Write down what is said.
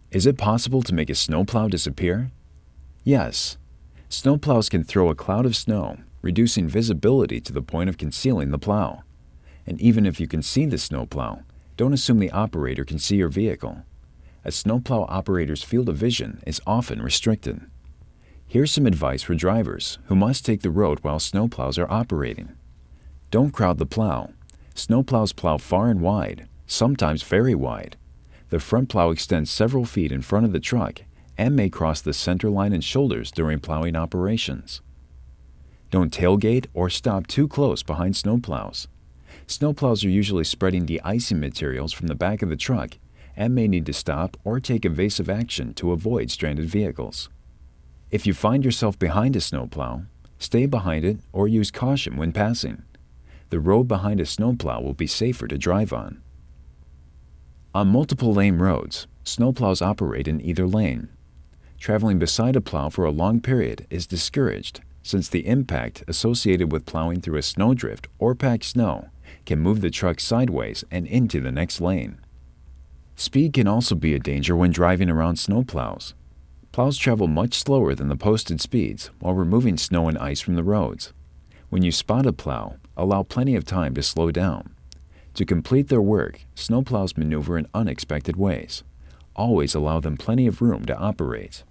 Is it possible to make a snowplow disappear? Yes. Snowplows can throw a cloud of snow, reducing visibility to the point of concealing the plow. And even if you can see the snowplow, don't assume the operator can see your vehicle. A snowplow operator's field of vision is often restricted. Here's some advice for drivers who must take the road while snowplows are operating. Don't crowd the plow. Snowplows plow far and wide, sometimes very wide. The front plow extends several feet in front of the truck and may cross the center line and shoulders during plowing operations. Don't tailgate or stop too close behind snowplows. Snowplows are usually spreading de-icing materials from the back of the truck and may need to stop or take evasive action to avoid stranded vehicles. If you find yourself behind a snowplow, stay behind it or use caution when passing. The road behind a snowplow will be safer to drive on. On multiple lane roads, snowplows operate in either lane. Traveling beside a plow for a long period is discouraged since the impact associated with plowing through a snowdrift or packed snow can move the truck sideways and into the next lane. Speed can also be a danger when driving around snowplows. Plows travel much slower than the posted speeds while removing snow and ice from the roads. When you spot a plow, allow plenty of time to slow down. To complete their work, snowplows maneuver in unexpected ways. Always allow them plenty of room to operate.